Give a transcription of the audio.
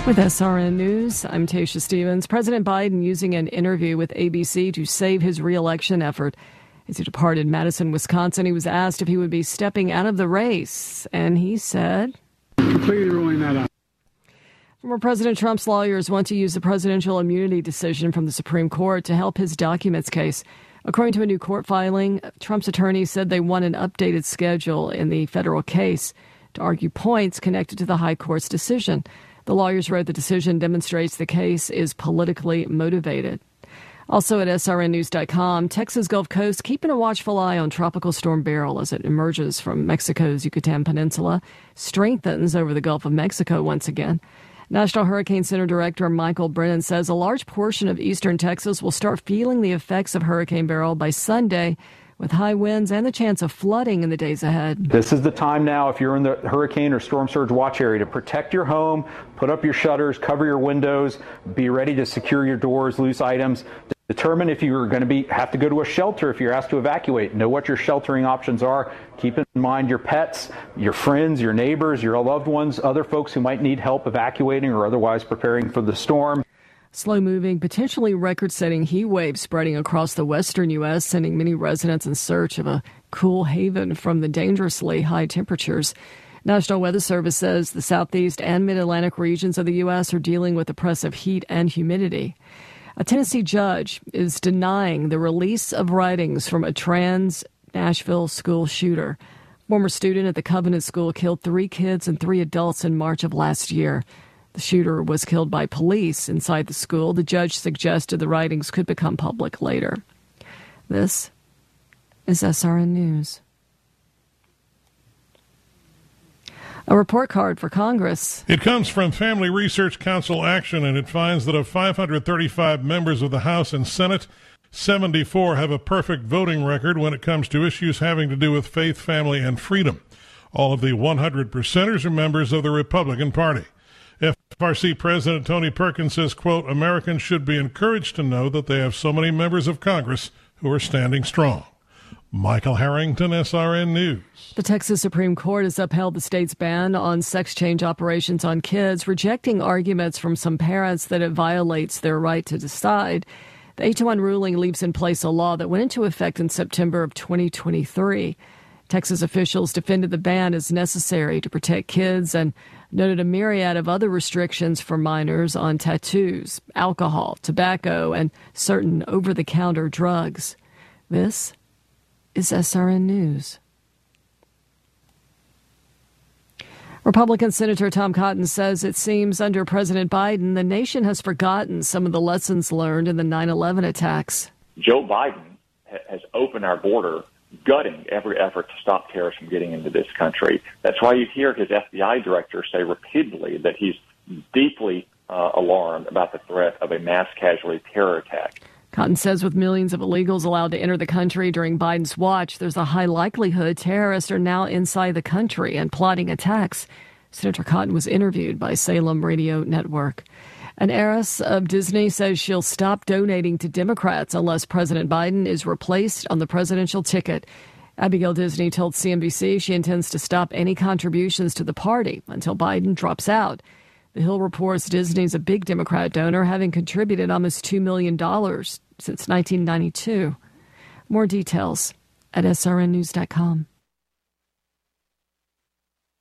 With SRN News, I'm Tasha Stevens. President Biden using an interview with ABC to save his re-election effort. As he departed Madison, Wisconsin, he was asked if he would be stepping out of the race, and he said, completely ruling that out. Former President Trump's lawyers want to use the presidential immunity decision from the Supreme Court to help his documents case. According to a new court filing, Trump's attorneys said they want an updated schedule in the federal case to argue points connected to the high court's decision. The lawyers wrote the decision demonstrates the case is politically motivated. Also at srnnews.com, Texas Gulf Coast keeping a watchful eye on Tropical Storm Beryl as it emerges from Mexico's Yucatan Peninsula, strengthens over the Gulf of Mexico once again. National Hurricane Center Director Michael Brennan says a large portion of eastern Texas will start feeling the effects of Hurricane Beryl by Sunday, with high winds and the chance of flooding in the days ahead. This is the time now, if you're in the hurricane or storm surge watch area, to protect your home, put up your shutters, cover your windows, be ready to secure your doors, loose items. Determine if you're going to have to go to a shelter if you're asked to evacuate. Know what your sheltering options are. Keep in mind your pets, your friends, your neighbors, your loved ones, other folks who might need help evacuating or otherwise preparing for the storm. Slow-moving, potentially record-setting heat wave spreading across the western U.S., sending many residents in search of a cool haven from the dangerously high temperatures. National Weather Service says the southeast and mid-Atlantic regions of the U.S. are dealing with oppressive heat and humidity. A Tennessee judge is denying the release of writings from a trans Nashville school shooter. Former student at the Covenant School killed 3 kids and 3 adults in March of last year. The shooter was killed by police inside the school. The judge suggested the writings could become public later. This is SRN News. A report card for Congress. It comes from Family Research Council Action, and it finds that of 535 members of the House and Senate, 74 have a perfect voting record when it comes to issues having to do with faith, family, and freedom. All of the 100%ers are members of the Republican Party. FRC President Tony Perkins says, quote, Americans should be encouraged to know that they have so many members of Congress who are standing strong. Michael Harrington, SRN News. The Texas Supreme Court has upheld the state's ban on sex change operations on kids, rejecting arguments from some parents that it violates their right to decide. The 8-1 ruling leaves in place a law that went into effect in September of 2023. Texas officials defended the ban as necessary to protect kids and noted a myriad of other restrictions for minors on tattoos, alcohol, tobacco, and certain over-the-counter drugs. This is SRN News. Republican Senator Tom Cotton says it seems under President Biden, the nation has forgotten some of the lessons learned in the 9/11 attacks. Joe Biden has opened our border, gutting every effort to stop terrorists from getting into this country. That's why you hear his FBI director say repeatedly that he's deeply alarmed about the threat of a mass casualty terror attack. Cotton says with millions of illegals allowed to enter the country during Biden's watch, there's a high likelihood terrorists are now inside the country and plotting attacks. Senator Cotton was interviewed by Salem Radio Network. An heiress of Disney says she'll stop donating to Democrats unless President Biden is replaced on the presidential ticket. Abigail Disney told CNBC she intends to stop any contributions to the party until Biden drops out. The Hill reports Disney's a big Democrat donor, having contributed almost $2 million since 1992. More details at srnnews.com.